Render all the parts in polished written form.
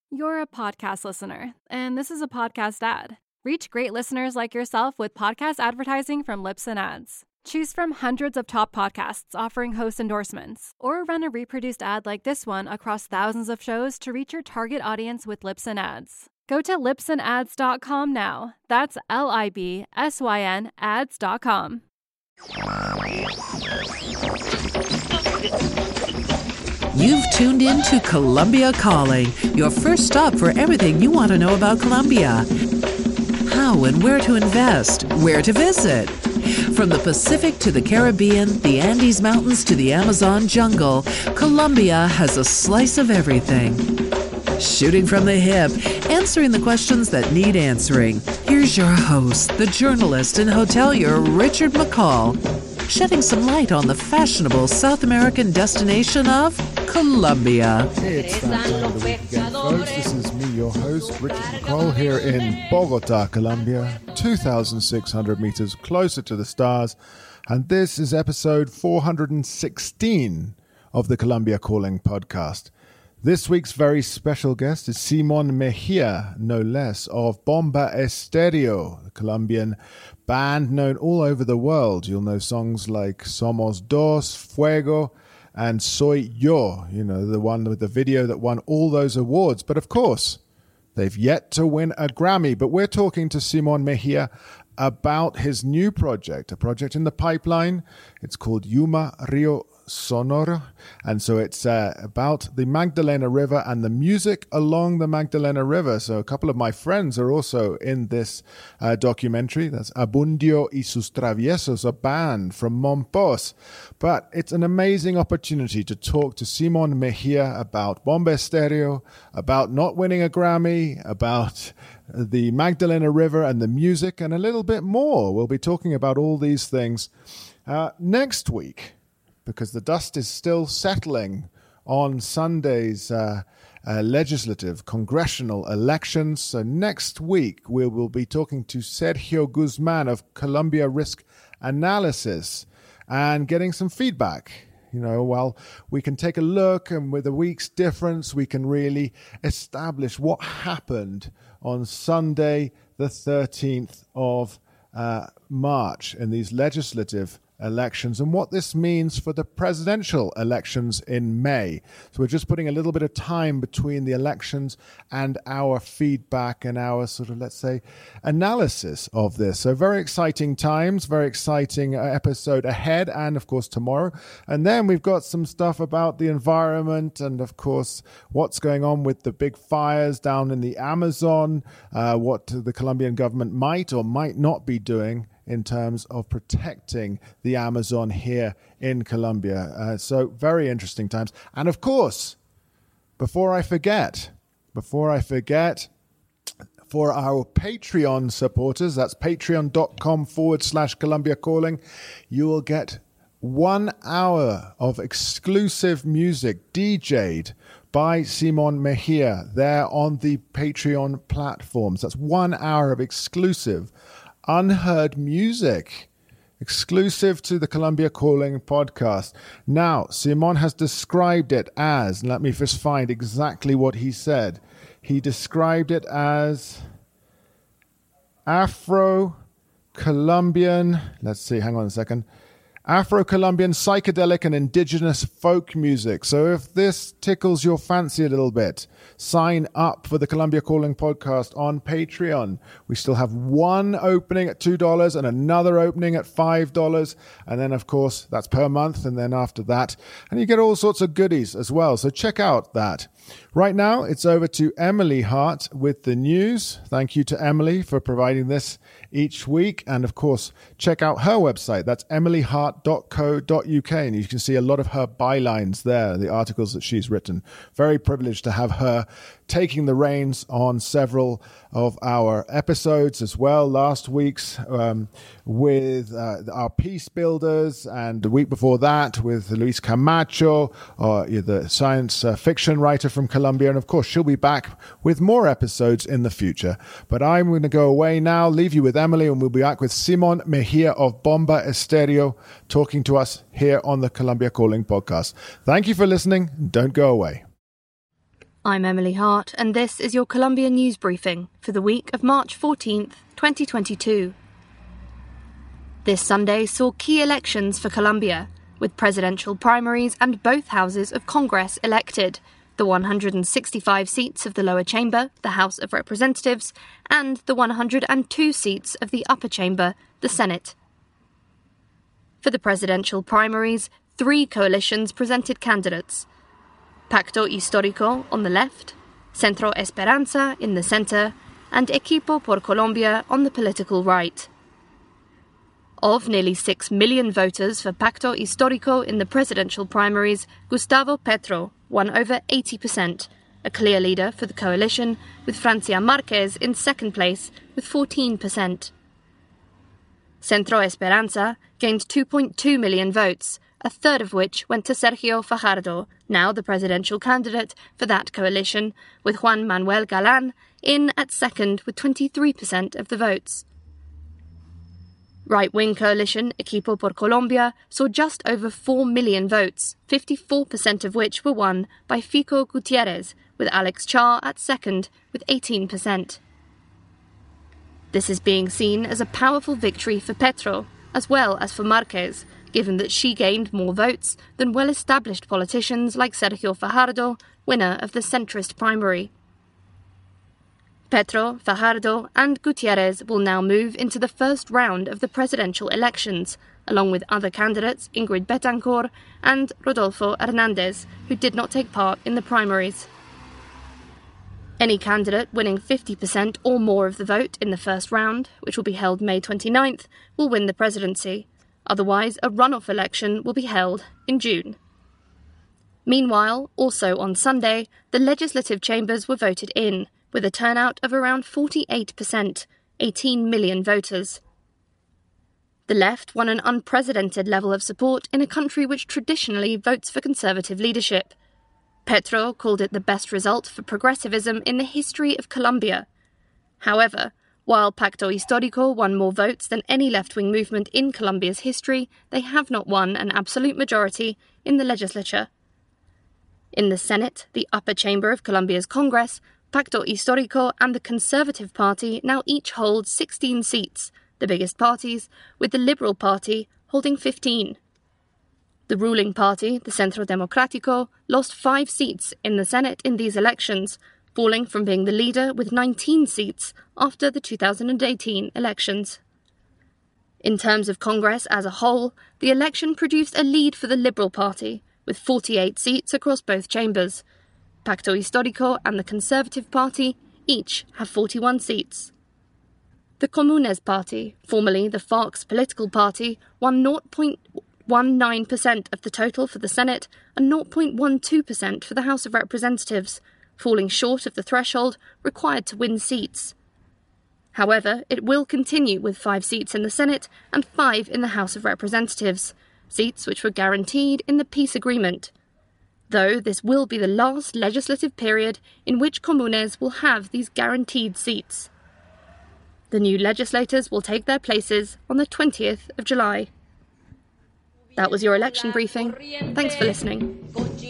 You're a podcast listener, and this is a podcast ad. Reach great listeners like yourself with podcast advertising from Libsyn Ads. Choose from hundreds of top podcasts offering host endorsements, or run a reproduced ad like this one across thousands of shows to reach your target audience with Libsyn Ads. Go to libsynads.com now. That's LIBSYN ads.com. You've tuned in to Columbia Calling, your first stop for everything you want to know about Colombia. How and where to invest, where to visit. From the Pacific to the Caribbean, the Andes Mountains to the Amazon jungle, Colombia has a slice of everything. Shooting from the hip, answering the questions that need answering. Here's your host, the journalist and hotelier Richard McCall, shedding some light on the fashionable South American destination of Colombia. It's that time of the week again, folks. This is me, your host, Richard McCall, here in Bogota, Colombia, 2,600 meters closer to the stars. And this is episode 416 of the Colombia Calling podcast. This week's very special guest is Simon Mejia, no less, of Bomba Estéreo, a Colombian band known all over the world. You'll know songs like Somos Dos, Fuego, and Soy Yo, you know, the one with the video that won all those awards. But of course, they've yet to win a Grammy. But we're talking to Simon Mejia about his new project, a project in the pipeline. It's called Yuma Rio Sonoro, and so it's about the Magdalena River and the music along the Magdalena River. So a couple of my friends are also in this documentary. That's Abundio y sus Traviesos, a band from Monpós. But it's an amazing opportunity to talk to Simon Mejia about Bomba Estéreo, about not winning a Grammy, about the Magdalena River and the music, and a little bit more. We'll be talking about all these things next week, because the dust is still settling on Sunday's legislative congressional elections. So next week, we will be talking to Sergio Guzman of Colombia Risk Analysis and getting some feedback. You know, while we can take a look, and with a week's difference, we can really establish what happened on Sunday, the 13th of March in these legislative elections and what this means for the presidential elections in May. So we're just putting a little bit of time between the elections and our feedback and our sort of, let's say, analysis of this. So very exciting times, very exciting episode ahead, and of course tomorrow. And then we've got some stuff about the environment and of course what's going on with the big fires down in the Amazon, what the Colombian government might or might not be doing in terms of protecting the Amazon here in Colombia. So very interesting times. And of course, before I forget, for our Patreon supporters, that's patreon.com/Colombia Calling, you will get 1 hour of exclusive music DJ'd by Simon Mejia there on the Patreon platforms. That's 1 hour of exclusive unheard music, exclusive to the Colombia Calling podcast. Now, Simon has described it as, let me just find exactly what he said. He described it as Afro-Colombian, let's see, hang on a second, Afro-Colombian psychedelic and indigenous folk music. So if this tickles your fancy a little bit, sign up for the Colombia Calling podcast on Patreon. We still have one opening at $2 and another opening at $5. And then, of course, that's per month. And then after that, and you get all sorts of goodies as well. So check out that. Right now, it's over to Emily Hart with the news. Thank you to Emily for providing this each week. And of course, check out her website. That's emilyhart.co.uk. And you can see a lot of her bylines there, the articles that she's written. Very privileged to have her taking the reins on several of our episodes as well. Last week's with our Peace Builders, and the week before that with Luis Camacho, the science fiction writer from Colombia. And of course, she'll be back with more episodes in the future. But I'm going to go away now, leave you with Emily, and we'll be back with Simon Mejia of Bomba Estéreo talking to us here on the Colombia Calling podcast. Thank you for listening. Don't go away. I'm Emily Hart, and this is your Colombia News Briefing for the week of March 14th, 2022. This Sunday saw key elections for Colombia, with presidential primaries and both houses of Congress elected, the 165 seats of the lower chamber, the House of Representatives, and the 102 seats of the upper chamber, the Senate. For the presidential primaries, 3 coalitions presented candidates: Pacto Histórico on the left, Centro Esperanza in the centre, and Equipo por Colombia on the political right. Of nearly 6 million voters for Pacto Histórico in the presidential primaries, Gustavo Petro won over 80%, a clear leader for the coalition, with Francia Márquez in second place with 14%. Centro Esperanza gained 2.2 million votes, a third of which went to Sergio Fajardo, now the presidential candidate for that coalition, with Juan Manuel Galán in at second with 23% of the votes. Right-wing coalition Equipo por Colombia saw just over 4 million votes, 54% of which were won by Fico Gutiérrez, with Alex Char at second with 18%. This is being seen as a powerful victory for Petro, as well as for Márquez, given that she gained more votes than well-established politicians like Sergio Fajardo, winner of the centrist primary. Petro, Fajardo and Gutiérrez will now move into the first round of the presidential elections, along with other candidates Ingrid Betancourt and Rodolfo Hernández, who did not take part in the primaries. Any candidate winning 50% or more of the vote in the first round, which will be held May 29th, will win the presidency. Otherwise, a runoff election will be held in June. Meanwhile, also on Sunday, the legislative chambers were voted in, with a turnout of around 48%, 18 million voters. The left won an unprecedented level of support in a country which traditionally votes for conservative leadership. Petro called it the best result for progressivism in the history of Colombia. However, while Pacto Histórico won more votes than any left-wing movement in Colombia's history, they have not won an absolute majority in the legislature. In the Senate, the upper chamber of Colombia's Congress, Pacto Histórico and the Conservative Party now each hold 16 seats, the biggest parties, with the Liberal Party holding 15. The ruling party, the Centro Democrático, lost 5 seats in the Senate in these elections, falling from being the leader with 19 seats after the 2018 elections. In terms of Congress as a whole, the election produced a lead for the Liberal Party, with 48 seats across both chambers. Pacto Histórico and the Conservative Party each have 41 seats. The Comunes Party, formerly the FARC's political party, won 0.19% of the total for the Senate and 0.12% for the House of Representatives, falling short of the threshold required to win seats. However, it will continue with 5 seats in the Senate and 5 in the House of Representatives, seats which were guaranteed in the peace agreement. Though this will be the last legislative period in which Comunes will have these guaranteed seats. The new legislators will take their places on the 20th of July. That was your election briefing. Thanks for listening.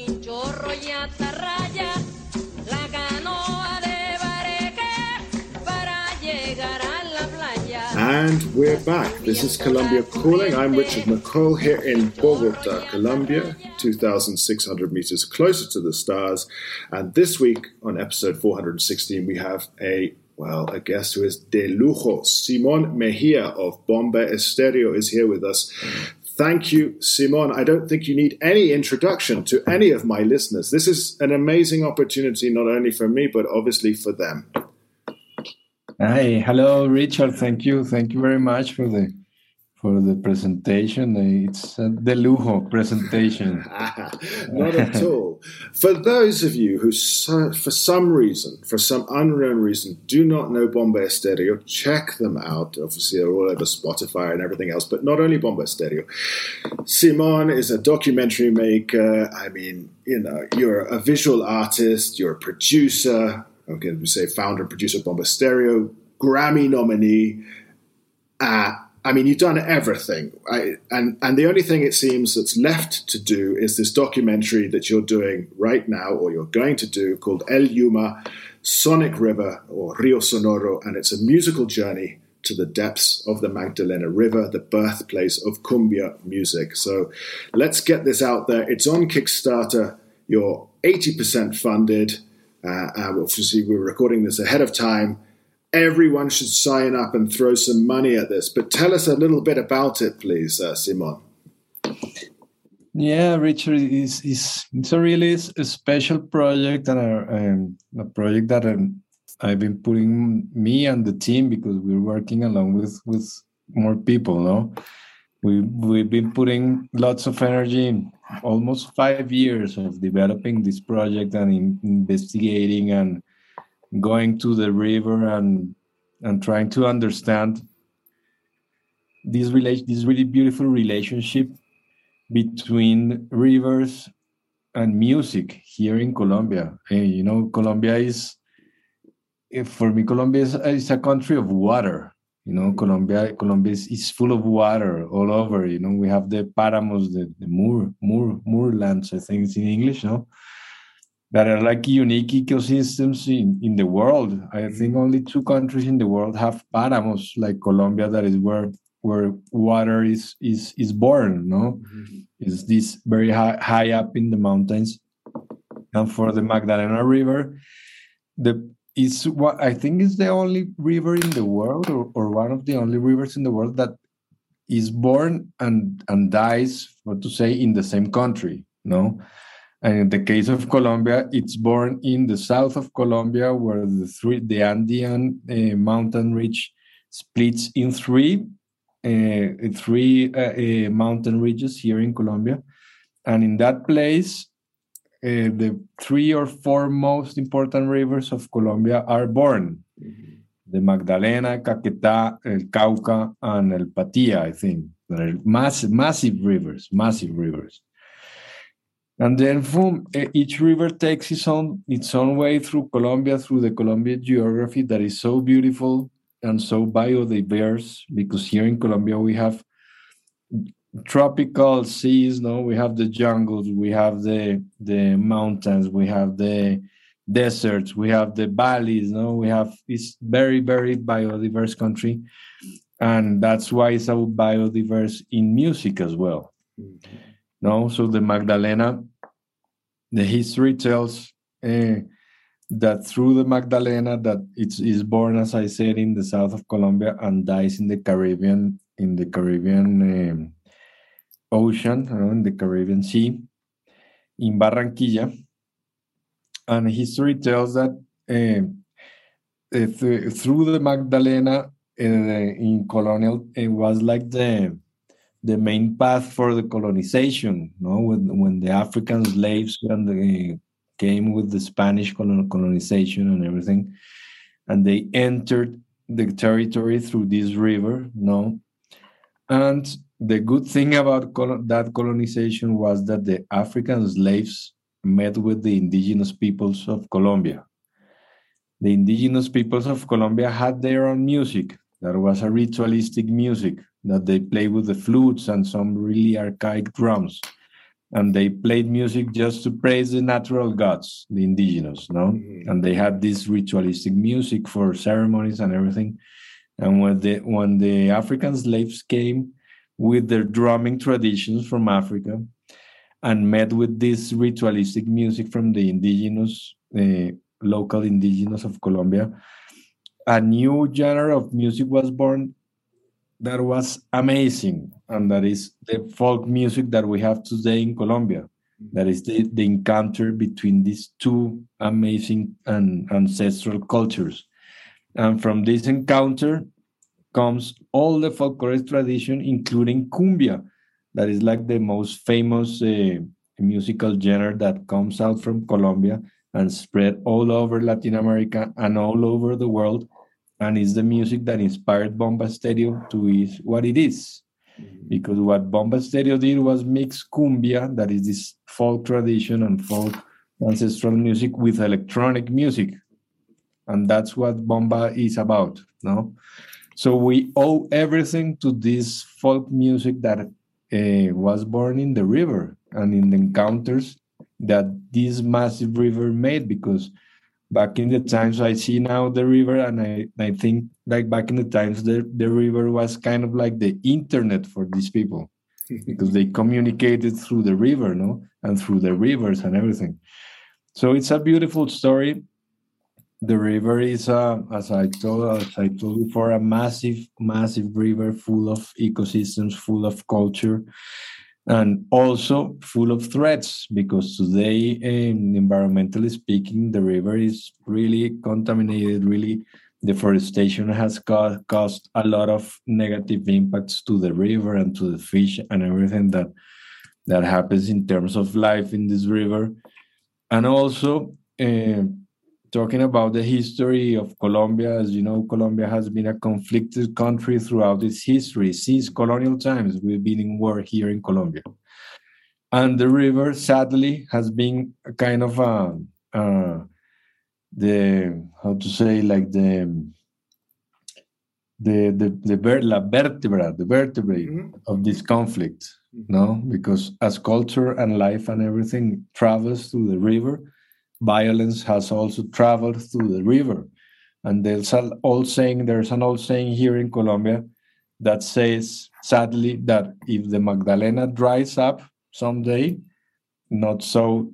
And we're back. This is Colombia Calling. I'm Richard McCall here in Bogota, Colombia, 2,600 meters closer to the stars. And this week on episode 416, we have a guest who is de lujo. Simón Mejía of Bomba Estéreo is here with us. Thank you, Simón. I don't think you need any introduction to any of my listeners. This is an amazing opportunity, not only for me, but obviously for them. Hi, hello, Richard. Thank you very much for the presentation. It's the lujo presentation. Not at all. For those of you who, for some unknown reason, do not know Bomba Estéreo, check them out. Obviously, they're all over Spotify and everything else, but not only Bomba Estéreo. Simón is a documentary maker. I mean, you're a visual artist, you're a producer. Okay, we say founder and producer of Bomba Estéreo, Grammy nominee. I mean, you've done everything, and the only thing it seems that's left to do is this documentary that you're doing right now, or you're going to do, called El Yuma, Sonic River, or Rio Sonoro, and it's a musical journey to the depths of the Magdalena River, the birthplace of cumbia music. So let's get this out there. It's on Kickstarter. You're 80% funded. Obviously, we're recording this ahead of time. Everyone should sign up and throw some money at this. But tell us a little bit about it, please, Simon. Yeah, Richard, it's a really special project, and a project that I've been putting me and the team, because we're working along with more people. No, we've been putting lots of energy in almost 5 years of developing this project and investigating and going to the river and trying to understand this really beautiful relationship between rivers and music here in Colombia. You know, Colombia is a country of water. You know, Colombia is full of water all over. You know, we have the páramos, the moorlands, I think it's in English, no? That are like unique ecosystems in the world. I think only 2 countries in the world have páramos like Colombia, that is where water is born, no? Mm-hmm. It's this very high up in the mountains. And for the Magdalena River, it's what I think is the only river in the world, or one of the only rivers in the world that is born and dies, what to say, in the same country, no? And in the case of Colombia, it's born in the south of Colombia, where the Andean mountain ridge splits in three mountain ridges here in Colombia. And in that place, the 3 or 4 most important rivers of Colombia are born. Mm-hmm. The Magdalena, Caquetá, El Cauca, and El Patía, I think. They're massive rivers. And then each river takes its own way through Colombia, through the Colombian geography that is so beautiful and so biodiverse, because here in Colombia we have tropical seas, no? We have the jungles, we have the mountains, we have the deserts, we have the valleys, no? We have this very, very biodiverse country, and that's why it's so biodiverse in music as well. Mm-hmm. No, so the Magdalena, the history tells that through the Magdalena, that it is born, as I said, in the south of Colombia and dies in the Caribbean Ocean, in the Caribbean Sea, in Barranquilla. And history tells that through the Magdalena in colonial, it was like the main path for the colonization, no? When the African slaves came with the Spanish colonization and everything, and they entered the territory through this river, no? And the good thing about that colonization was that the African slaves met with the indigenous peoples of Colombia. The indigenous peoples of Colombia had their own music. That was a ritualistic music that they played with the flutes and some really archaic drums. And they played music just to praise the natural gods, the indigenous, no? Mm-hmm. And they had this ritualistic music for ceremonies and everything. And when the African slaves came with their drumming traditions from Africa and met with this ritualistic music from the indigenous, local indigenous of Colombia, a new genre of music was born that was amazing, and that is the folk music that we have today in Colombia. That is the encounter between these 2 amazing and ancestral cultures. And from this encounter comes all the folkloric tradition, including cumbia, that is like the most famous musical genre that comes out from Colombia and spread all over Latin America and all over the world. And it's the music that inspired Bomba Estéreo to is what it is. Mm-hmm. Because what Bomba Estéreo did was mix cumbia, that is this folk tradition and folk ancestral music, with electronic music. And that's what Bomba is about, no? So we owe everything to this folk music that was born in the river and in the encounters that this massive river made. Because back in the times, I see now the river, and I think like back in the times, the river was kind of like the internet for these people, because they communicated through the river, no, and through the rivers and everything. So it's a beautiful story. The river is, as I told before, a massive river full of ecosystems, full of culture, and also full of threats, because today, environmentally speaking, the river is really contaminated. Really, deforestation has caused a lot of negative impacts to the river and to the fish and everything that happens in terms of life in this river. And also, talking about the history of Colombia, as you know, Colombia has been a conflicted country throughout its history. Since colonial times, we've been in war here in Colombia. And the river, sadly, has been a kind of the vertebrae of this conflict, no? Because as culture and life and everything travels through the river, violence has also traveled through the river. And there's an old saying here in Colombia that says, sadly, that if the Magdalena dries up someday, not so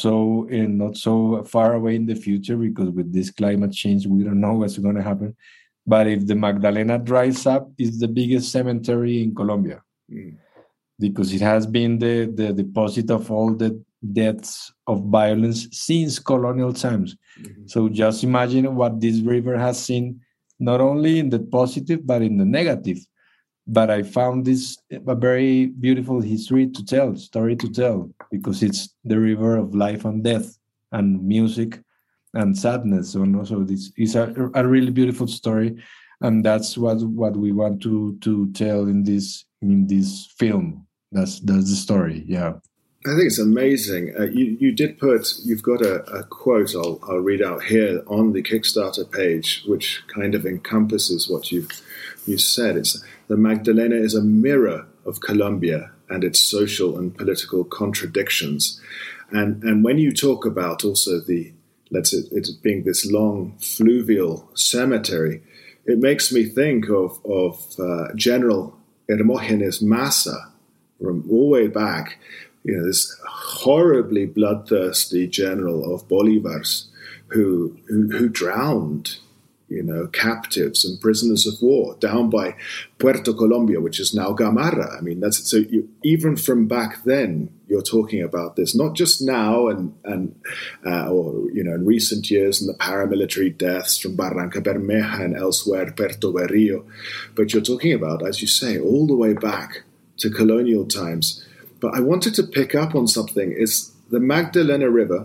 far away in the future, because with this climate change, we don't know what's going to happen. But if the Magdalena dries up, it's the biggest cemetery in Colombia, because it has been the deposit of all the deaths of violence since colonial times. So just imagine what this river has seen, not only in the positive, but in the negative. But I found this a very beautiful story to tell, because it's the river of life and death and music and sadness. So also this is a really beautiful story, and that's what we want to tell in this film. That's the story. Yeah. I think it's amazing. You've got a quote I'll read out here on the Kickstarter page, which kind of encompasses what you said. It's the Magdalena is a mirror of Colombia and its social and political contradictions. And when you talk about also it being this long fluvial cemetery, it makes me think of General Hermógenes Massa from all the way back. This horribly bloodthirsty general of Bolivar's who drowned, captives and prisoners of war down by Puerto Colombia, which is now Gamarra. I mean, even from back then, you're talking about this, not just now and in recent years and the paramilitary deaths from Barranca Bermeja and elsewhere, Puerto Berrío, but you're talking about, as you say, all the way back to colonial times. But I wanted to pick up on something. It's the Magdalena River.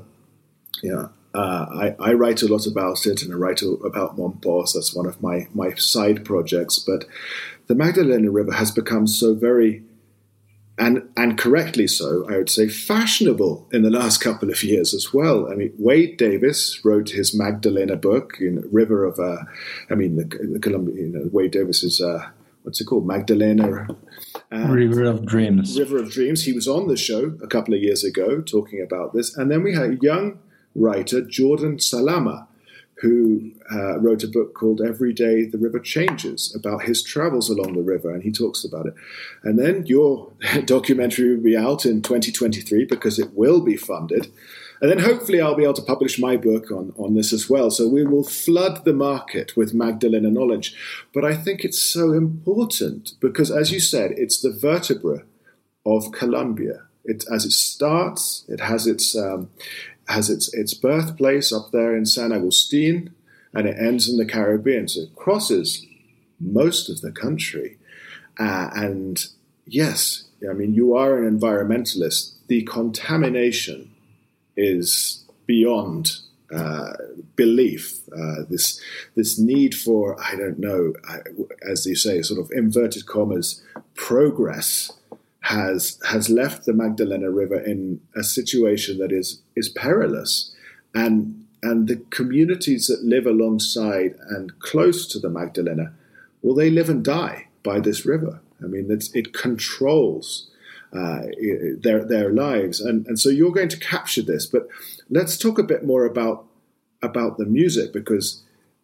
I write a lot about it, and I write about Mompos. That's one of my side projects. But the Magdalena River has become so very, and correctly so, I would say, fashionable in the last couple of years as well. I mean, Wade Davis wrote his Magdalena book, River of, the Columbia. Wade Davis is what's it called? Magdalena. River of Dreams. River of Dreams. He was on the show a couple of years ago talking about this. And then we had a young writer, Jordan Salama, who wrote a book called Every Day the River Changes, about his travels along the river, and he talks about it. And then your documentary will be out in 2023, because it will be funded. And then hopefully I'll be able to publish my book on this as well. So we will flood the market with Magdalena knowledge. But I think it's so important because, as you said, it's the vertebra of Colombia. As it starts, it has its birthplace up there in San Agustin, and it ends in the Caribbean. So it crosses most of the country. And yes, I mean, you are an environmentalist. The contamination is beyond belief. This need for, I don't know, as you say, sort of inverted commas, progress has left the Magdalena River in a situation that is perilous. And the communities that live alongside and close to the Magdalena well, they live and die by this river. I mean, it controls their lives, and so you're going to capture this. But let's talk a bit more about the music, because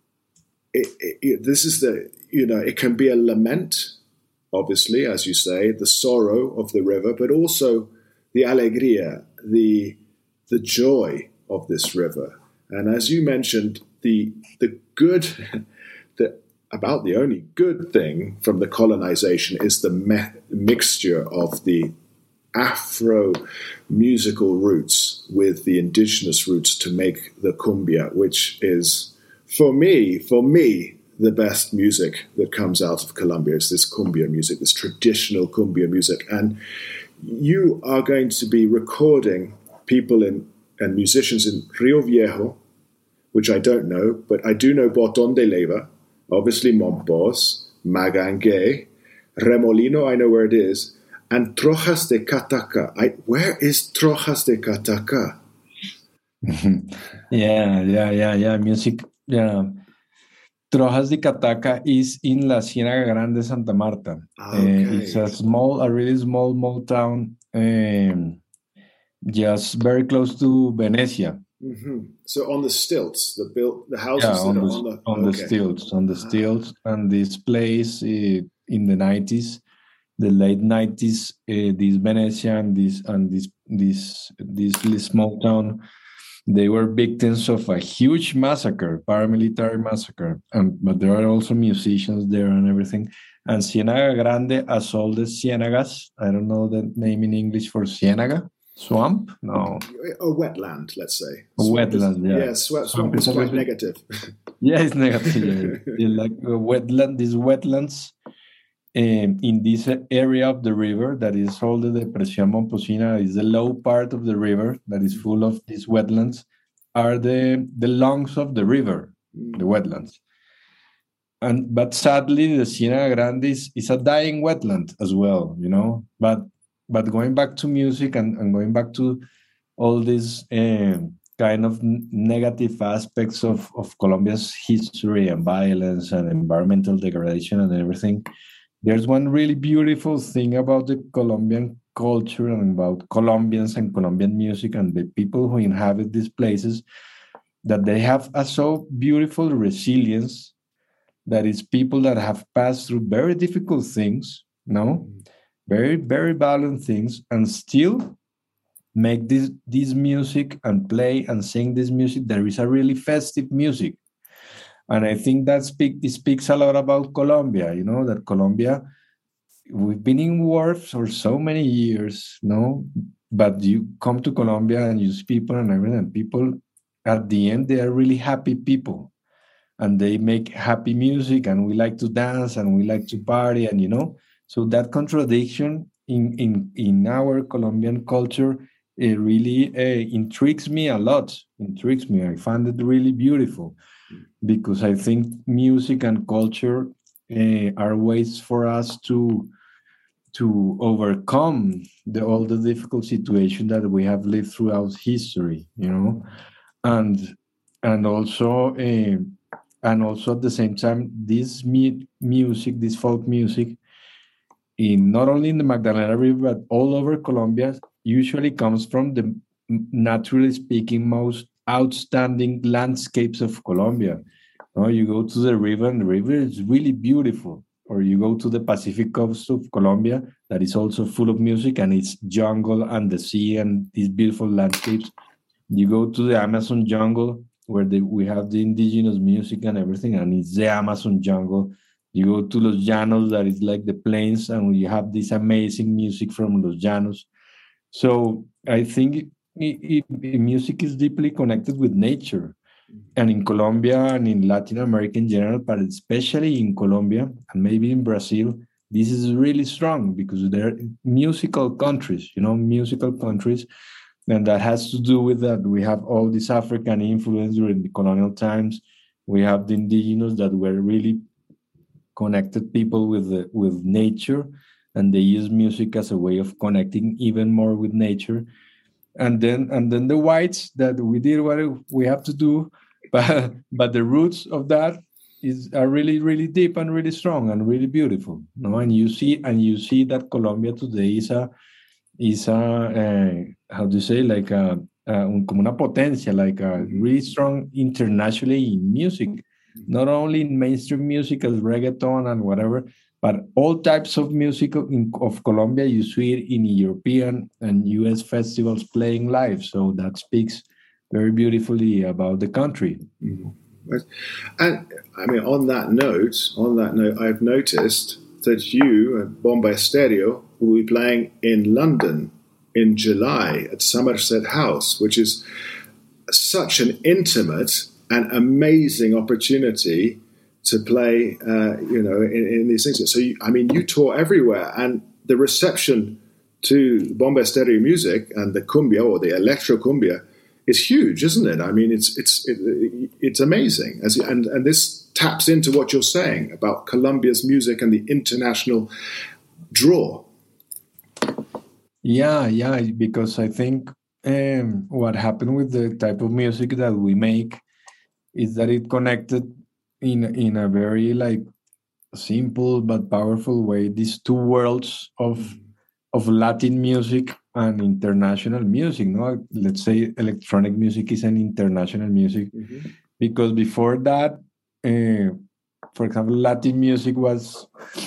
this is it can be a lament, obviously, as you say, the sorrow of the river, but also the alegría, the joy of this river. And as you mentioned, the good, about the only good thing from the colonization is the mixture of the Afro musical roots with the indigenous roots to make the cumbia, which is, for me, the best music that comes out of Colombia. Is this cumbia music, this traditional cumbia music. And you are going to be recording people and musicians in Rio Viejo, which I don't know, but I do know Botón de Leyva, obviously Mompos, Magangue, Remolino, I know where it is, and Trojas de Cataca. Where is Trojas de Cataca? Yeah. Music. Yeah. Trojas de Cataca is in La Ciénaga Grande, Santa Marta. Okay. It's a really small town, just very close to Venecia. Mm-hmm. So on the stilts, the houses on the stilts, and this place in the 90s, the late 90s, this Venecia and this small town, they were victims of a huge massacre, paramilitary massacre, but there are also musicians there and everything. And Ciénaga Grande, as all the ciénagas, I don't know the name in English for ciénaga. Swamp? No. A wetland, let's say. Wetland, yeah. Yeah, swamp is quite negative. Yeah, it's negative. Yeah. Like these wetlands in this area of the river that is called the Depresión Momposina, is the low part of the river that is full of these wetlands, are the lungs of the river, the wetlands. But sadly, the Ciénaga Grande is a dying wetland as well, But going back to music and going back to all these kind of negative aspects of Colombia's history and violence and environmental degradation and everything, there's one really beautiful thing about the Colombian culture and about Colombians and Colombian music and the people who inhabit these places, that they have a so beautiful resilience, that is people that have passed through very difficult things, very, very violent things, and still make this music and play and sing this music. There is a really festive music. And I think that speaks a lot about Colombia, that Colombia, we've been in war for so many years, but you come to Colombia and you see people and everything, and people, at the end, they are really happy people. And they make happy music, and we like to dance, and we like to party, and so that contradiction in our Colombian culture, it really intrigues me a lot. I find it really beautiful, because I think music and culture are ways for us to overcome all the difficult situation that we have lived throughout history, and also at the same time, this music, this folk music, not only in the Magdalena River, but all over Colombia, usually comes from the, naturally speaking, most outstanding landscapes of Colombia. You go to the river, and the river is really beautiful. Or you go to the Pacific coast of Colombia, that is also full of music, and it's jungle and the sea and these beautiful landscapes. You go to the Amazon jungle, where we have the indigenous music and everything, and it's the Amazon jungle. You go to Los Llanos, that is like the plains, and you have this amazing music from Los Llanos. So I think music is deeply connected with nature. And in Colombia and in Latin America in general, but especially in Colombia and maybe in Brazil, this is really strong, because they're musical countries, and that has to do with that. We have all this African influence during the colonial times. We have the indigenous that were really connected people with nature, and they use music as a way of connecting even more with nature. And then the whites, that we did what we have to do, but the roots of that are really, really deep and really strong and really beautiful. No, and you see that Colombia today is a how do you say, like como una potencia, like a really strong internationally in music, not only in mainstream music as reggaeton and whatever, but all types of music of Colombia. You see it in European and US festivals playing live. So that speaks very beautifully about the country. And I mean, on that note, I've noticed that you at Bombay Stereo will be playing in London in July at Somerset House, which is such an intimate and amazing opportunity to play, in these things. So, you tour everywhere, and the reception to Bombay Stereo music and the cumbia or the electro cumbia is huge, isn't it? I mean, it's amazing, and this taps into what you're saying about Colombia's music and the international draw. Yeah, because I think what happened with the type of music that we make is that it connected in a very like simple but powerful way these two worlds of Latin music and international music. No, let's say electronic music is an international music, because before that, for example, Latin music was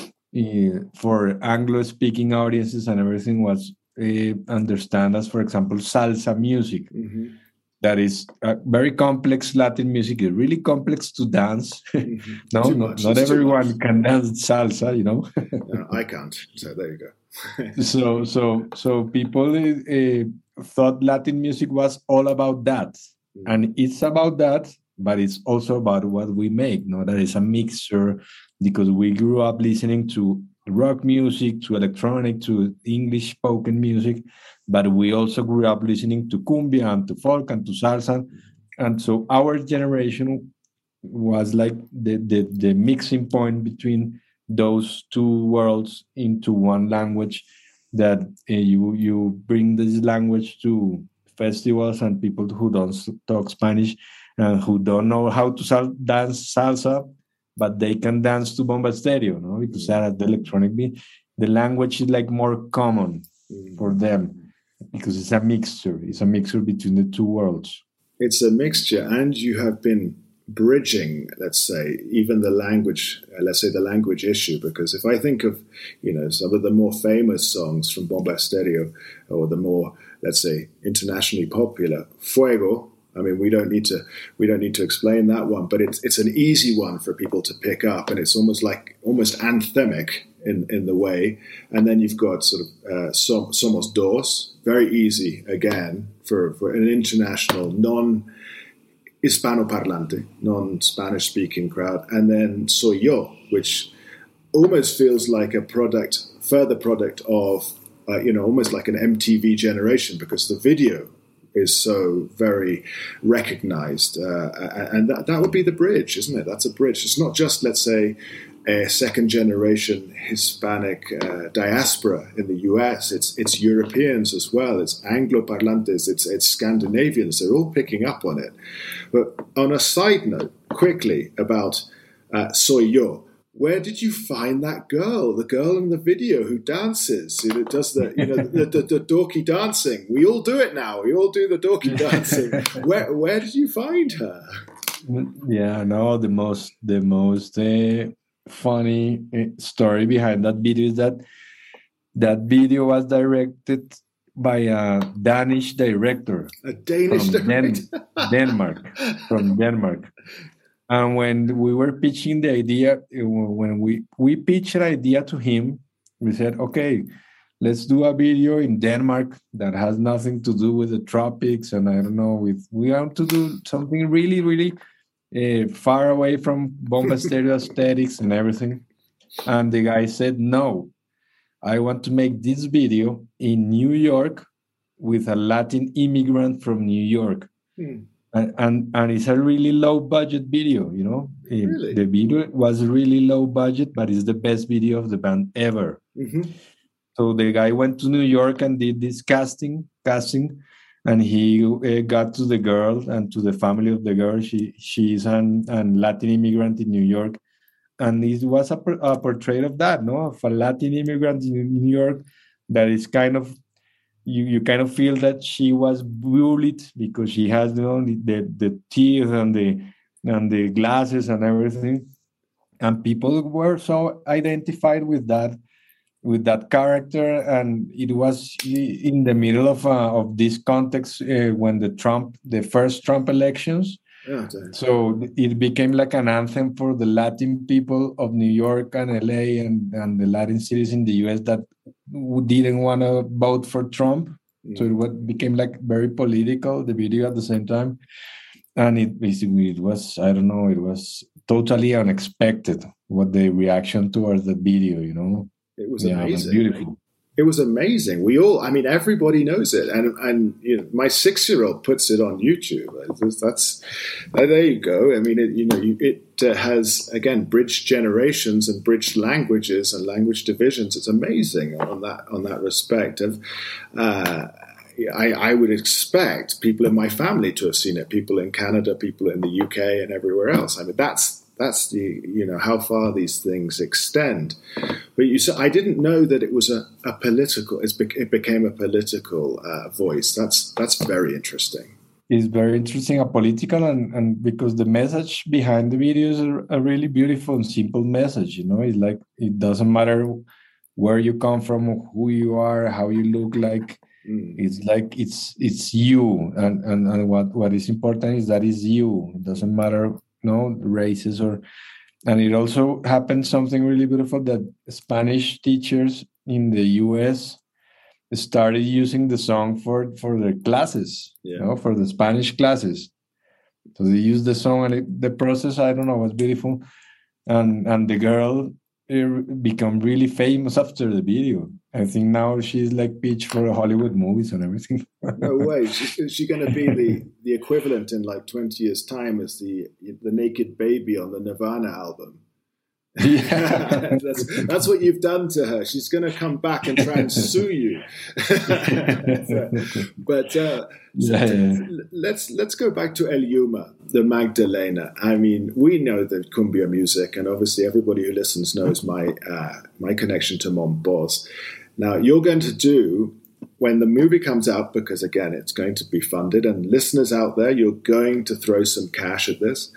for Anglo-speaking audiences and everything was understand as, for example, salsa music. That is very complex. Latin music is really complex to dance. Not everyone can dance salsa, No, I can't. So there you go. so people thought Latin music was all about that, and it's about that, but it's also about what we make. No, that is a mixture, because we grew up listening to rock music, to electronic, to English spoken music, but we also grew up listening to cumbia and to folk and to salsa. And so our generation was like the mixing point between those two worlds into one language, that you bring this language to festivals and people who don't talk Spanish and who don't know how to dance salsa, but they can dance to Bomba Stereo, no? Because that the electronic beat, the language is like more common for them, because it's a mixture. It's a mixture between the two worlds. It's a mixture, and you have been bridging, let's say, even the language, the language issue, because if I think of, some of the more famous songs from Bomba Stereo, or the more, let's say, internationally popular, Fuego, I mean, we don't need to explain that one, but it's an easy one for people to pick up, and it's almost anthemic in the way. And then you've got sort of Somos Dos, very easy again for an international non-Hispanoparlante, non-Spanish speaking crowd, and then Soy Yo, which almost feels like a further product of almost like an MTV generation, because the video is so very recognized. And that would be the bridge, isn't it? That's a bridge. It's not just, let's say, a second generation Hispanic diaspora in the US. It's Europeans as well. It's Anglo-parlantes. It's Scandinavians. They're all picking up on it. But on a side note, quickly about Soy Yo, where did you find that girl? The girl in the video who dances, does the dorky dancing. We all do it now. We all do the dorky dancing. Where did you find her? Yeah, no. The most funny story behind that video is that video was directed by a Danish director. A Danish director? From Denmark. And when we were pitching the idea, when we pitched an idea to him, we said, okay, let's do a video in Denmark that has nothing to do with the tropics. And I don't know, we want to do something really, really far away from Bomba Stereo aesthetics and everything. And the guy said, no, I want to make this video in New York with a Latin immigrant from New York. And it's a really low budget video, Really? The video was really low budget, but it's the best video of the band ever. So the guy went to New York and did this casting, and he got to the girl and to the family of the girl. She is an Latin immigrant in New York, and it was a portrait of that, no, of a Latin immigrant in New York that is kind of, you kind of feel that she was bullied because she has, you know, the teeth and the glasses and everything, and people were so identified with that character, and it was in the middle of this context when the first Trump elections. Yeah, so it became like an anthem for the Latin people of New York and LA and the Latin cities in the US that didn't want to vote for Trump. So it became like very political, the video at the same time. And it was, I don't know, it was totally unexpected what the reaction towards the video, you know. It was amazing. It was beautiful. It was amazing. Everybody knows it, and you know, my 6-year-old puts it on YouTube. There you go. I mean, it has again bridged generations and bridged languages and language divisions. It's amazing on that respect. I would expect people in my family to have seen it. People in Canada, people in the UK, and everywhere else. I mean, that's the, you know, how far these things extend. But I didn't know that it was a political. It became a political voice. That's very interesting. It's very interesting, a political, and because the message behind the video is a really beautiful and simple message. You know, it's like it doesn't matter where you come from, who you are, how you look like. It's like it's you, and what is important is that it's you. It doesn't matter, no races and it also happened something really beautiful that Spanish teachers in the US started using the song for their classes, you know, for the Spanish classes. So they used the song, and the process, I don't know, was beautiful, and the girl become really famous after the video. I think now she's like pitched for Hollywood movies and everything. No way. Is she going to be the equivalent in like 20 years' time as the naked baby on the Nirvana album? Yeah. that's what you've done to her. She's going to come back and try and sue you. But let's go back to El Yuma, the Magdalena. I mean, we know the cumbia music, and obviously everybody who listens knows my connection to Mompox. Now, you're going to do, when the movie comes out, because again, it's going to be funded, and listeners out there, you're going to throw some cash at this.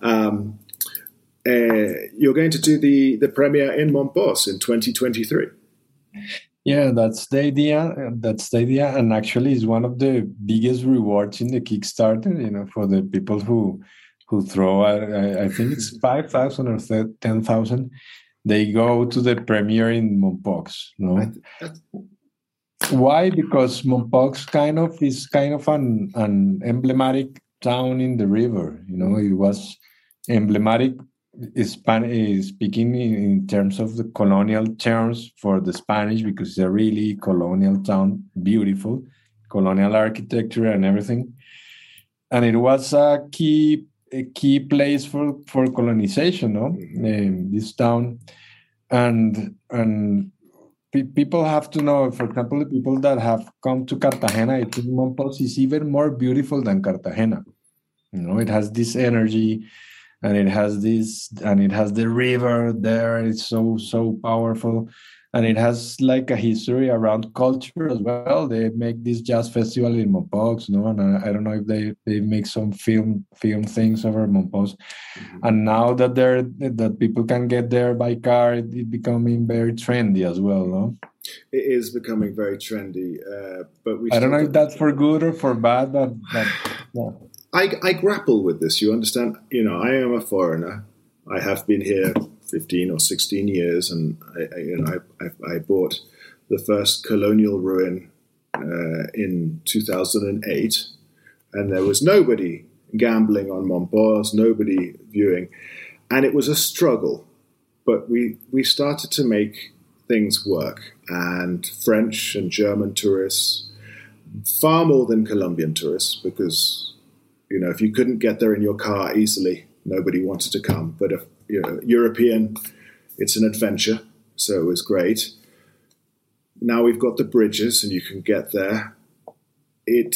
You're going to do the premiere in Mompox in 2023. Yeah, that's the idea. And actually, it's one of the biggest rewards in the Kickstarter. You know, for the people who throw, I think it's 5,000 or 10,000. They go to the premiere in Mompox. No, why? Because Mompox is kind of an emblematic town in the river. You know, it was emblematic. Speaking in terms of the colonial terms for the Spanish, because it's a really colonial town, beautiful colonial architecture and everything, and it was a key place for colonization, no? This town, and people have to know. For example, the people that have come to Cartagena, I think Mompox is even more beautiful than Cartagena. You know, it has this energy. And it has the river there. It's so powerful, and it has like a history around culture as well. They make this jazz festival in Mompox, no, and I don't know if they make some film things over Mompox. And now that people can get there by car, it's becoming very trendy as well, no. It is becoming very trendy, but I don't know if that's for good or for bad, but yeah. I grapple with this. You understand? You know, I am a foreigner. I have been here 15 or 16 years, and I bought the first colonial ruin in 2008, and there was nobody gambling on Mompox, nobody viewing, and it was a struggle. But we started to make things work, and French and German tourists, far more than Colombian tourists, because you know, if you couldn't get there in your car easily, nobody wanted to come. But if European, it's an adventure, so it was great. Now we've got the bridges, and you can get there.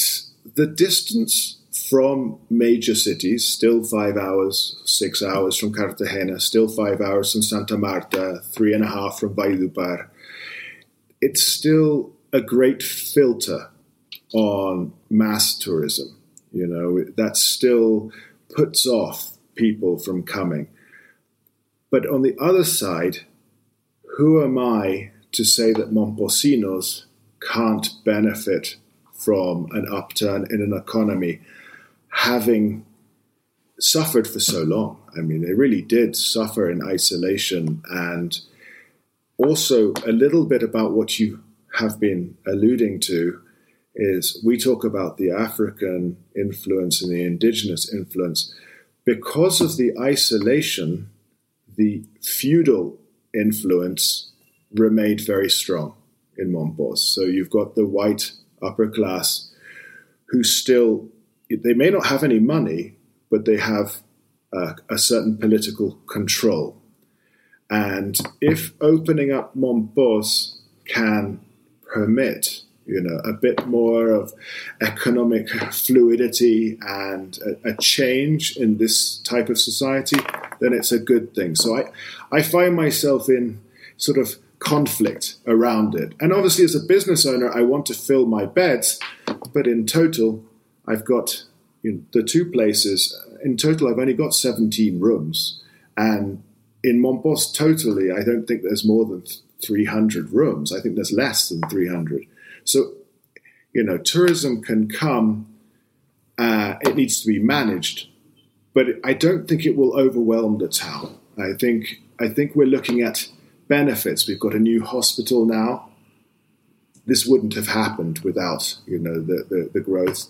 the distance from major cities, still 5 hours, 6 hours from Cartagena, still 5 hours from Santa Marta, 3.5 from Valledupar, it's still a great filter on mass tourism. You know, that still puts off people from coming. But on the other side, who am I to say that Momposinos can't benefit from an upturn in an economy having suffered for so long? I mean, they really did suffer in isolation. And also a little bit about what you have been alluding to is we talk about the African influence and the indigenous influence. Because of the isolation, the feudal influence remained very strong in Montpós. So you've got the white upper class who still, they may not have any money, but they have a certain political control. And if opening up Montpós can permit, you know, a bit more of economic fluidity and a change in this type of society, then it's a good thing. So I find myself in sort of conflict around it. And obviously as a business owner, I want to fill my beds, but in total, I've got, you know, the two places. In total, I've only got 17 rooms. And in Montpós totally, I don't think there's more than 300 rooms. I think there's less than 300. So, you know, tourism can come, it needs to be managed, but I don't think it will overwhelm the town. I think we're looking at benefits. We've got a new hospital now. This wouldn't have happened without, you know, the growth.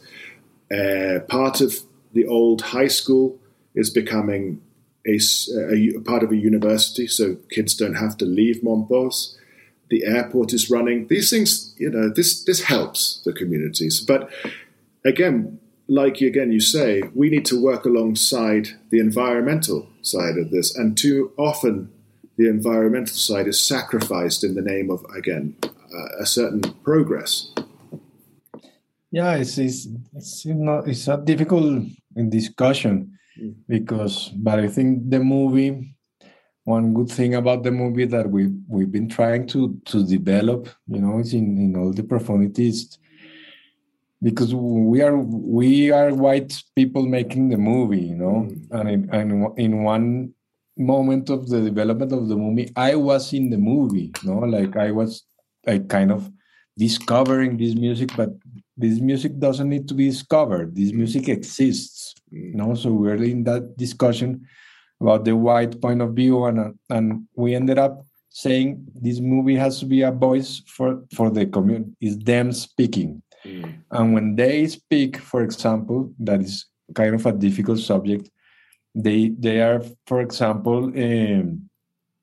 Part of the old high school is becoming a part of a university, so kids don't have to leave Montpós. The airport is running. These things, you know, this helps the communities. But again, you say, we need to work alongside the environmental side of this. And too often, the environmental side is sacrificed in the name of, again, a certain progress. Yeah, it's a difficult discussion but I think the movie. One good thing about the movie that we've been trying to develop, you know, is in all the profundities, because we are white people making the movie, you know, and in one moment of the development of the movie, I was in the movie, you know, like I was kind of discovering this music, but this music doesn't need to be discovered. This music exists, you know, so we're in that discussion about the white point of view, and we ended up saying this movie has to be a voice for the community. It's them speaking. And when they speak, for example, that is kind of a difficult subject, they are, for example, in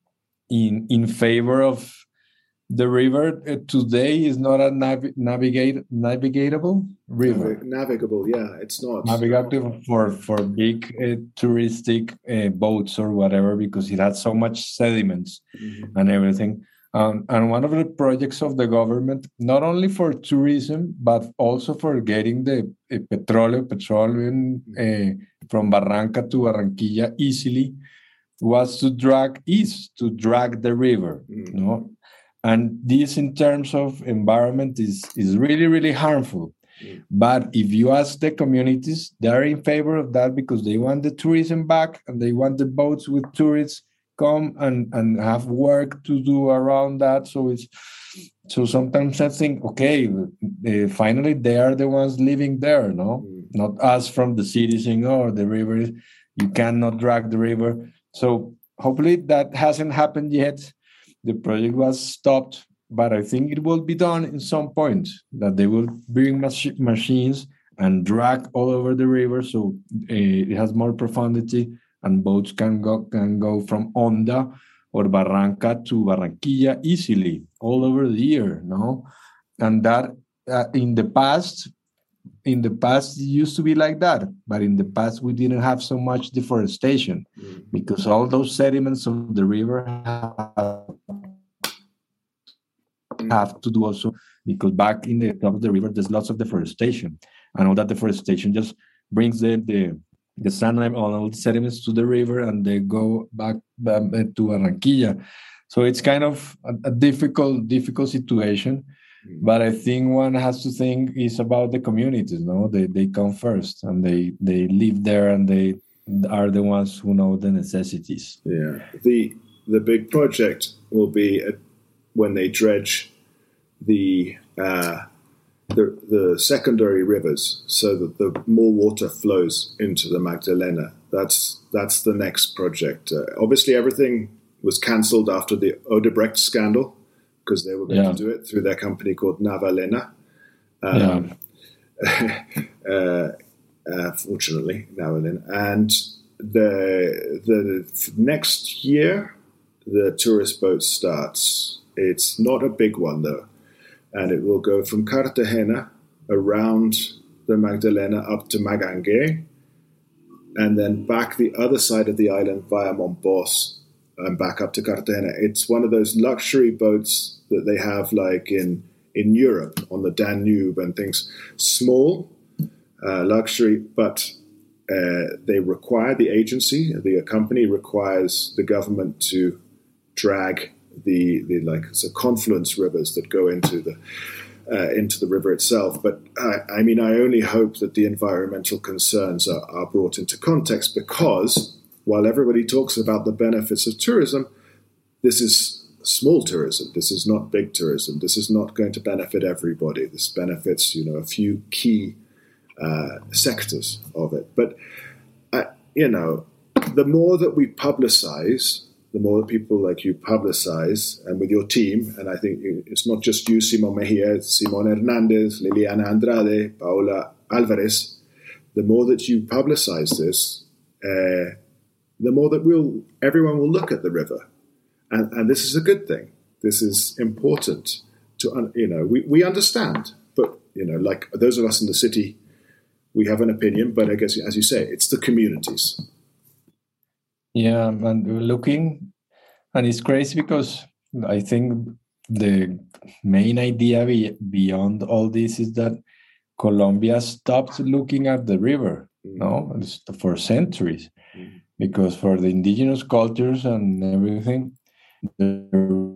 favor of the river. Today is not a navigatable river. Navigable, yeah, it's not. Navigable for big touristic boats or whatever, because it has so much sediments and everything. And one of the projects of the government, not only for tourism, but also for getting the petroleum from Barranca to Barranquilla easily, was to drag the river, you know? And this, in terms of environment, is really, really harmful. But if you ask the communities, they're in favor of that because they want the tourism back, and they want the boats with tourists come and have work to do around that. So sometimes I think, okay, finally they are the ones living there, no? Not us from the city saying, oh, the river, you cannot drag the river. So hopefully that hasn't happened yet. The project was stopped, but I think it will be done in some point, that they will bring machines and drag all over the river, so it has more profundity, and boats can go from Honda or Barranca to Barranquilla easily all over the year, no? And that in the past it used to be like that, but in the past we didn't have so much deforestation because all those sediments of the river have to do also, because back in the top of the river there's lots of deforestation, and all that deforestation just brings the sand and all the sediments to the river, and they go back to Barranquilla. So it's kind of a difficult situation. But I think one has to think is about the communities. No, they come first, and they live there, and they are the ones who know the necessities. Yeah, the big project will be when they dredge the secondary rivers, so that the more water flows into the Magdalena. That's the next project. Obviously, everything was cancelled after the Odebrecht scandal, because they were going to do it through their company called Navalena. Fortunately, Navalena. And the next year, the tourist boat starts. It's not a big one, though. And it will go from Cartagena around the Magdalena up to Magangue, and then back the other side of the island via Montbos and back up to Cartagena. It's one of those luxury boats that they have like in Europe on the Danube and things. Small, luxury, but they require the company requires the government to drag the so confluence rivers that go into the river itself. But I mean, I only hope that the environmental concerns are brought into context, because while everybody talks about the benefits of tourism, this is small tourism. This is not big tourism. This is not going to benefit everybody. This benefits, a few key sectors of it. But, the more that we publicize, the more that people like you publicize, and with your team, and I think it's not just you, Simon Mejia, it's Simon Hernandez, Liliana Andrade, Paola Alvarez, the more that you publicize this, the more that everyone will look at the river. And this is a good thing. This is important to, we understand, but, like those of us in the city, we have an opinion, but I guess, as you say, it's the communities. Yeah, and we're looking, and it's crazy because I think the main idea beyond all this is that Colombia stopped looking at the river, for centuries. Because for the indigenous cultures and everything, the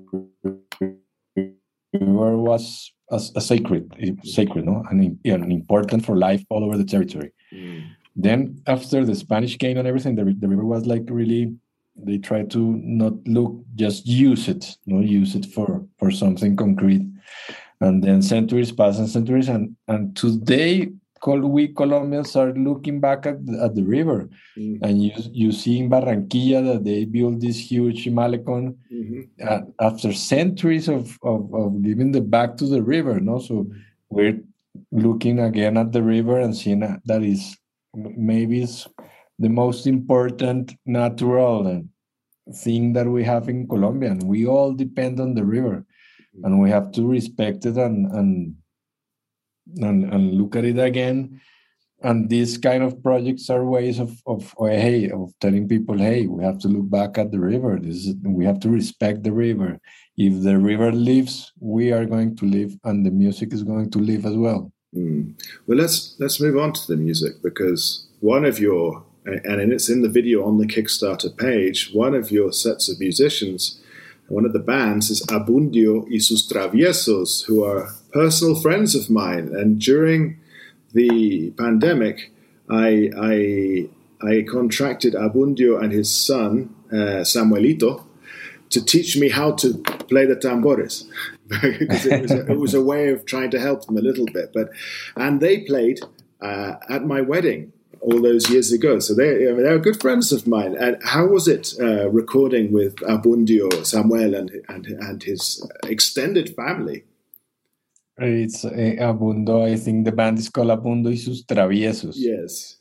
river was a sacred, no, and important for life all over the territory. Then after the Spanish came and everything, the river was like really, they tried to not just use it for something concrete. And then centuries pass and centuries, and today we Colombians are looking back at the river, and you see in Barranquilla that they built this huge malecon after centuries of giving the back to the river. No, so we're looking again at the river and seeing that is maybe it's the most important natural thing that we have in Colombia, and we all depend on the river, and we have to respect it and look at it again. And these kind of projects are ways of telling people, hey, we have to look back at the river. We have to respect the river. If the river lives, we are going to live, and the music is going to live as well. Well, let's move on to the music, because one of your, and it's in the video on the Kickstarter page, one of your sets of musicians, one of the bands is Abundio y sus Traviesos, who are personal friends of mine. And during the pandemic, I contracted Abundio and his son, Samuelito, to teach me how to play the tambores. Because it was a way of trying to help them a little bit. And they played at my wedding all those years ago. So they're good friends of mine. And how was it recording with Abundio, Samuel, and his extended family? It's Abundo. I think the band is called Abundo y sus Traviesos. Yes.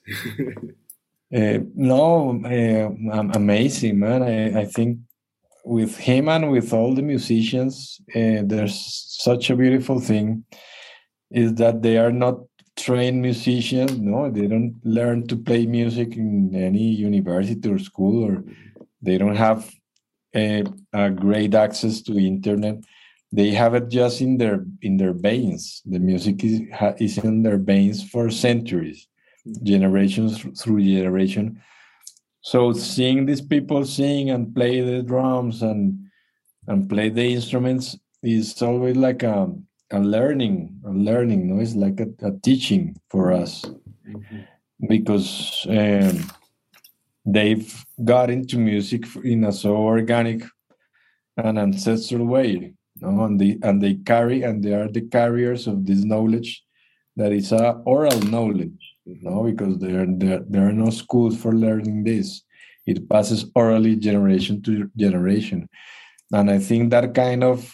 Amazing, man. I think with him and with all the musicians, there's such a beautiful thing is that they are not trained musicians. No, they don't learn to play music in any university or school, or they don't have a great access to the internet. they have it just in their veins. The music is in their veins for centuries, generations through generation. So seeing these people sing and play the drums and play the instruments is always like a learning. No, it's like a teaching for us, because they've got into music in a so organic and ancestral way, and they carry, and they are the carriers of this knowledge that is oral knowledge, because there are no schools for learning this. It passes orally, generation to generation, and I think that kind of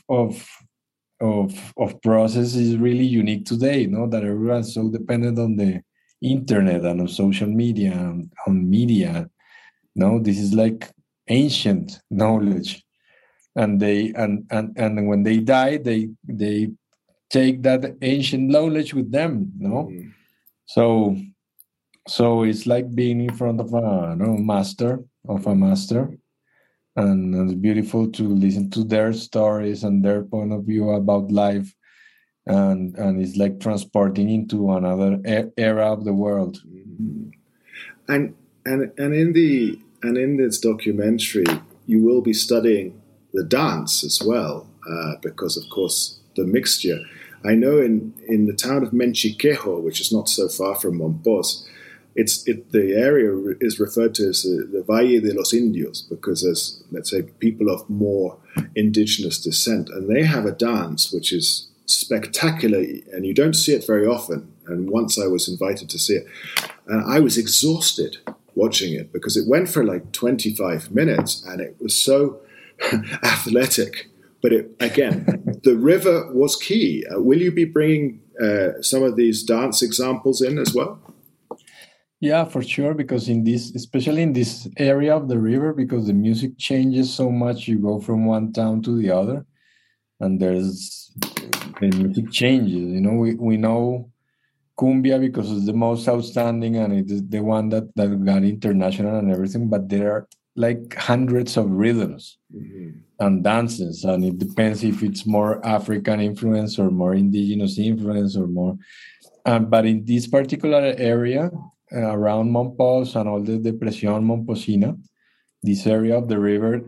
process is really unique today. That everyone's so dependent on the internet and on social media and on media. This is like ancient knowledge, and they and when they die, they take that ancient knowledge with them. So it's like being in front of a master, and it's beautiful to listen to their stories and their point of view about life, and it's like transporting into another era of the world. And in this documentary, you will be studying the dance as well, because of course the mixture. I know in the town of Menchiquejo, which is not so far from Mompos, the area is referred to as the Valle de los Indios, because there's, let's say, people of more indigenous descent, and they have a dance which is spectacular, and you don't see it very often. And once I was invited to see it, and I was exhausted watching it, because it went for like 25 minutes, and it was so athletic. But again, the river was key. Will you be bringing some of these dance examples in as well? Yeah, for sure, because especially in this area of the river, because the music changes so much, you go from one town to the other, and the music changes. We know cumbia because it's the most outstanding, and it is the one that got international and everything, but there are like hundreds of rhythms and dances, and it depends if it's more African influence or more indigenous influence or more. But in this particular area, around Mompos and all the Depresión Momposina, this area of the river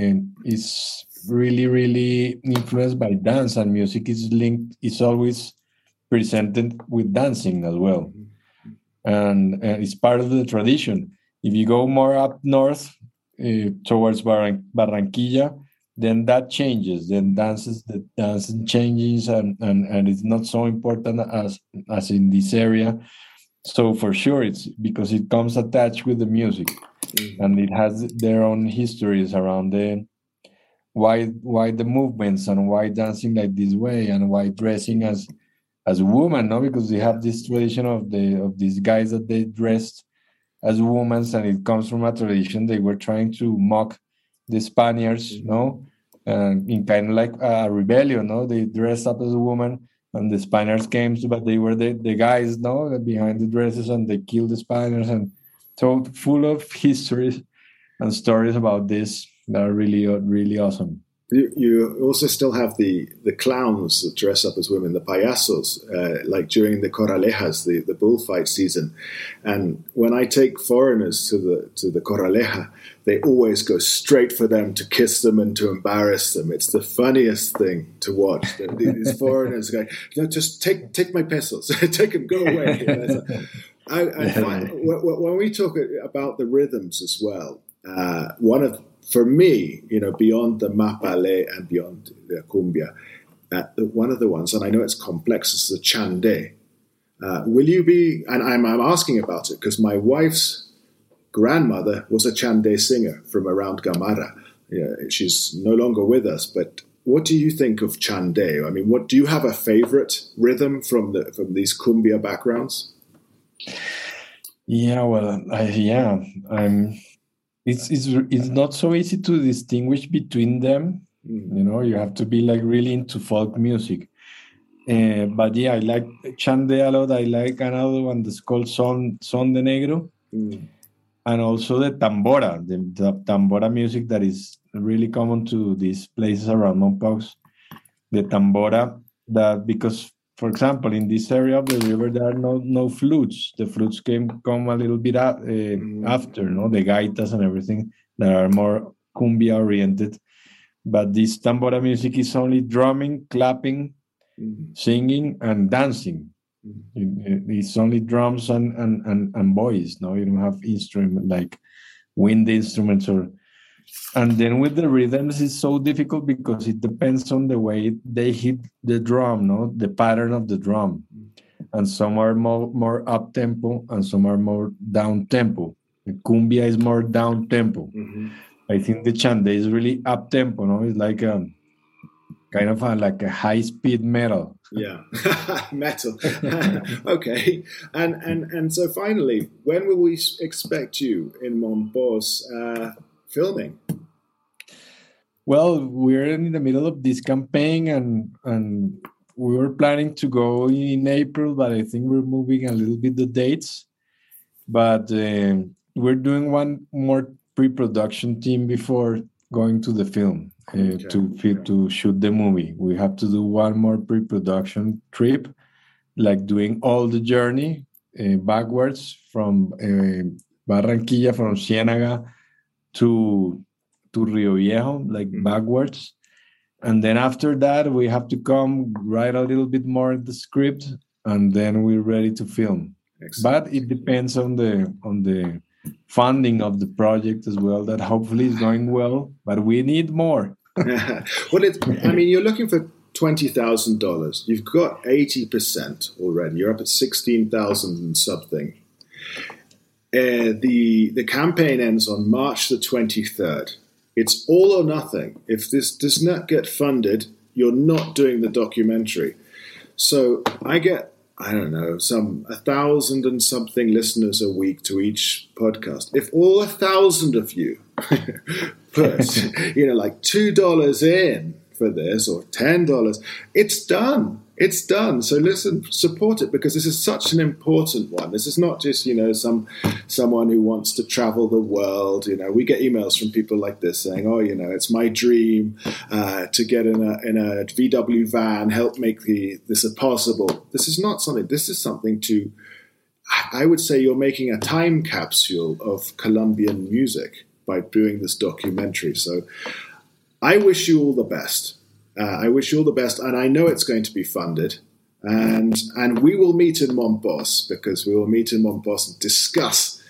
is really, really influenced by dance, and music is linked. It's always presented with dancing as well, and it's part of the tradition. If you go more up north towards Barranquilla, then that changes. Then the dance changes, and it's not so important as in this area. So for sure, it's because it comes attached with the music, and it has their own histories around why the movements, and why dancing like this way, and why dressing as a woman, because they have this tradition of these guys that they dressed as women, and it comes from a tradition. They were trying to mock the Spaniards, and in kind of like a rebellion, they dressed up as a woman. And the Spaniards came, but they were the guys, behind the dresses, and they killed the Spaniards. And so full of histories and stories about this that are really, really awesome. You also still have the clowns that dress up as women, the payasos, like during the corralejas, the bullfight season. And when I take foreigners to the corraleja, they always go straight for them to kiss them and to embarrass them. It's the funniest thing to watch. These foreigners going, no, just take my pesos, take them, go away. When we talk about the rhythms as well, for me, beyond the mapale and beyond the cumbia, one of the ones, and I know it's complex, is the chande. Will you be, and I'm asking about it because my wife's grandmother was a chande singer from around Gamarra. She's no longer with us, but what do you think of chande? I mean, do you have a favorite rhythm from these cumbia backgrounds? Yeah, well, It's not so easy to distinguish between them. You have to be like really into folk music. But yeah, I like chande a lot. I like another one that's called Son de Negro, and also the tambora, the tambora music that is really common to these places around Mompos. the tambora, that because, for example, in this area of the river, there are no flutes. The flutes come a little bit after, the gaitas and everything that are more cumbia oriented. But this tambora music is only drumming, clapping, singing, and dancing. It's only drums and voice. No, you don't have instrument like wind instruments and then with the rhythms, it's so difficult because it depends on the way they hit the drum, no, the pattern of the drum, and some are more up tempo and some are more down tempo. The cumbia is more down tempo. I think the chande is really up tempo. No, it's like kind of like a high speed metal. Yeah, metal. Okay, and so finally, when will we expect you in Montpos filming? Well, we're in the middle of this campaign, and we were planning to go in April, but I think we're moving a little bit the dates. But we're doing one more pre-production team before going to the film to shoot the movie. We have to do one more pre-production trip, like doing all the journey backwards from Barranquilla, from Ciénaga to Rio Viejo, like backwards. And then after that, we have to come write a little bit more the script, and then we're ready to film. Excellent. But it depends on the funding of the project as well, that hopefully is going well, but we need more. Well, you're looking for $20,000. You've got 80% already. You're up at 16,000 and something. The campaign ends on March the 23rd. It's all or nothing. If this does not get funded, you're not doing the documentary. So I get, I don't know, 1,000 and something listeners a week to each podcast. If all 1,000 of you put, like $2 in for this or $10, it's done. It's done. So listen, support it, because this is such an important one. This is not just, someone who wants to travel the world. We get emails from people like this saying, oh, it's my dream to get in a VW van, help make this possible. This is not something. This is something to, I would say you're making a time capsule of Colombian music by doing this documentary. So I wish you all the best. I wish you all the best, and I know it's going to be funded. And we will meet in Montpos, because we will meet in Montpos and discuss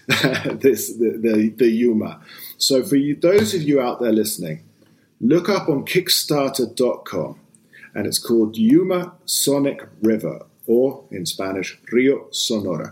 the Yuma. So for you, those of you out there listening, look up on Kickstarter.com, and it's called Yuma Sonic River, or in Spanish, Rio Sonoro.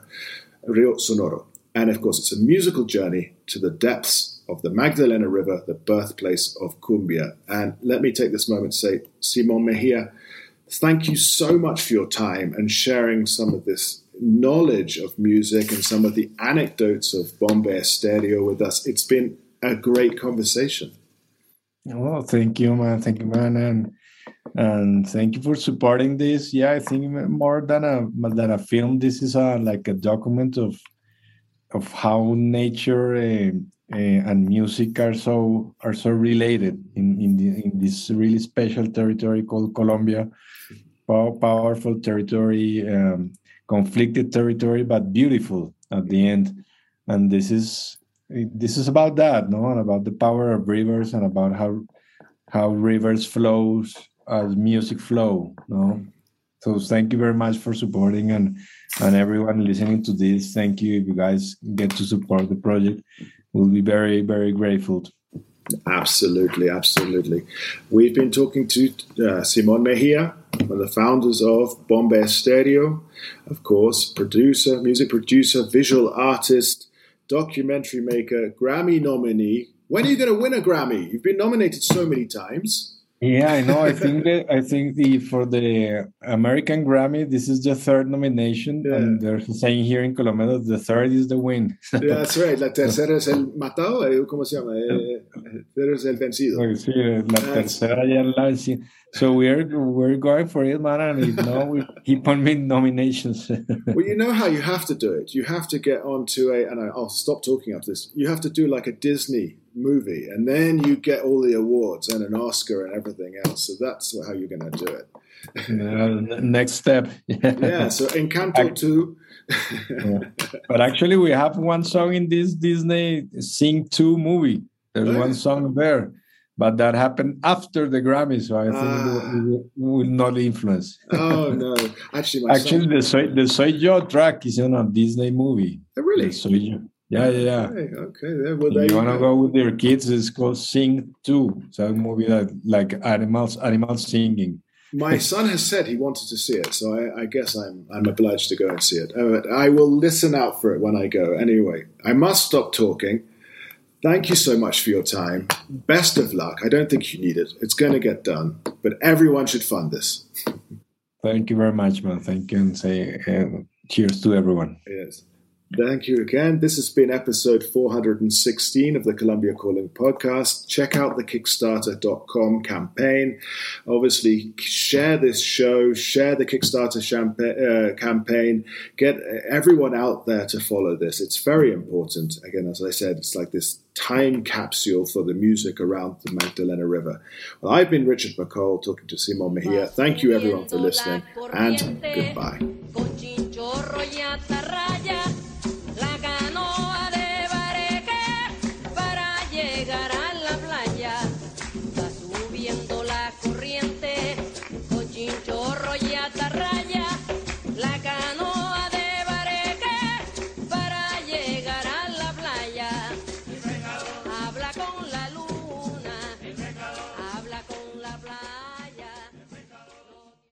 And of course, it's a musical journey to the depths of the Magdalena River, the birthplace of cumbia. And let me take this moment to say, Simon Mejia, thank you so much for your time and sharing some of this knowledge of music and some of the anecdotes of Bomba Estéreo with us. It's been a great conversation. Well, thank you, man. Thank you, man. And thank you for supporting this. Yeah, I think more than a film, this is like a document of how nature and music are so related in this really special territory called Colombia. Powerful territory, conflicted territory, but beautiful at the end. And this is about that, no? And about the power of rivers, and about how rivers flows as music flow, no? So thank you very much for supporting, and everyone listening to this. Thank you. If you guys get to support the project, we'll be very, very grateful. Absolutely. We've been talking to Simon Mejia, one of the founders of Bomba Estéreo, of course, music producer, visual artist, documentary maker, Grammy nominee. When are you going to win a Grammy? You've been nominated so many times. Yeah, I know. I think for the American Grammy, this is the third nomination, and they're saying here in Colombia that the third is the win. Yeah, that's right. La tercera es el matado. ¿Cómo se llama? Tercera es el vencido. Sí, la tercera ya es la vencida. So we're going for it, man, and we keep on making nominations. Well, you know how you have to do it. You have to get onto and I'll stop talking after this. You have to do like a Disney movie, and then you get all the awards and an Oscar and everything else. So that's how you're going to do it. Next step. Yeah, so Encanto 2. Yeah. But actually, we have one song in this Disney Sing 2 movie. There's one song there, but that happened after the Grammy, so I think it will not influence. Oh no! Actually, the Soy Yo track is in a Disney movie. Oh, really? Soy Yo. Yeah. Okay. Well, if you want to go with your kids, it's called Sing 2. It's a movie that like animals singing. My son has said he wanted to see it, so I guess I'm obliged to go and see it. I will listen out for it when I go. Anyway, I must stop talking. Thank you so much for your time. Best of luck. I don't think you need it. It's going to get done, but everyone should fund this. Thank you very much, man. Thank you, and say cheers to everyone. Yes. Thank you again. This has been episode 416 of the Colombia Calling podcast. Check out the Kickstarter.com campaign. Obviously, share this show, share the Kickstarter campaign. Get everyone out there to follow this. It's very important. Again, as I said, it's like this time capsule for the music around the Magdalena River. Well, I've been Richard McCall talking to Simon Mejia. Thank you, everyone, for listening, and goodbye. Subiendo la corriente, con chinchorro y atarra.